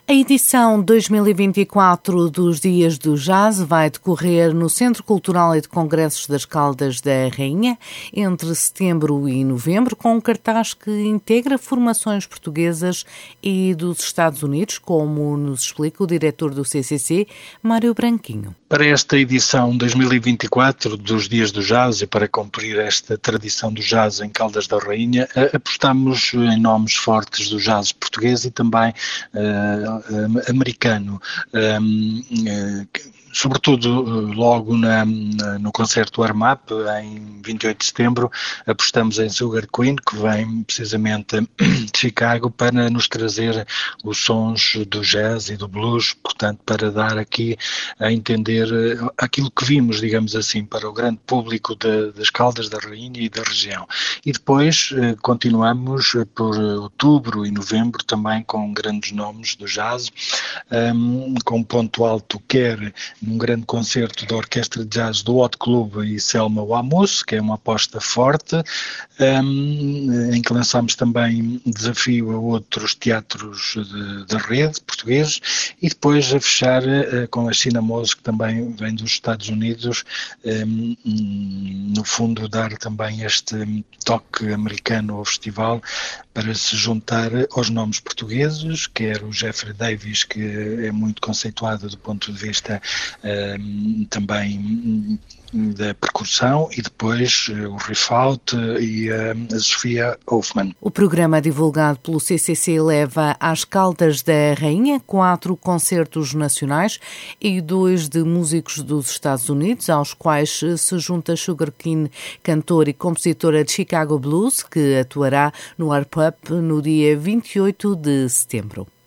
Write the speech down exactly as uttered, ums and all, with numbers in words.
A edição dois mil e vinte e quatro dos Dias do Jazz vai decorrer no Centro Cultural e de Congressos das Caldas da Rainha entre setembro e novembro, com um cartaz que integra formações portuguesas e dos Estados Unidos, como nos explica o diretor do C C C, Mário Branquinho. Para esta edição dois mil e vinte e quatro dos Dias do Jazz e para cumprir esta tradição do jazz em Caldas da Rainha, apostamos em nomes fortes do jazz português e também uh, americano, um, uh, sobretudo logo na, na, no concerto Warm Up, em vinte e oito de setembro, apostamos em Sugar Queen, que vem precisamente de Chicago para nos trazer os sons do jazz e do blues, portanto, para dar aqui a entender aquilo que vimos, digamos assim, para o grande público de, das Caldas da Rainha e da região. E depois continuamos por outubro e novembro também com grandes nomes do jazz, um, com ponto alto quer num grande concerto da Orquestra de Jazz do Hot Club e Selma Wamus, que é uma aposta forte, um, em que lançamos também desafio a outros teatros de, de rede portugueses, e depois a fechar uh, com a China Mose, que também vem dos Estados Unidos, um, no fundo dar também este toque americano ao festival, para se juntar aos nomes portugueses, quer o Jeffrey Davis, que é muito conceituado do ponto de vista um, também da percussão, e depois uh, o Riff Out e uh, a Sofia Hoffman. O programa divulgado pelo C C C leva às Caldas da Rainha quatro concertos nacionais e dois de músicos dos Estados Unidos, aos quais se junta Sugar Queen, cantora e compositora de Chicago Blues, que atuará no Warm Up no dia vinte e oito de setembro.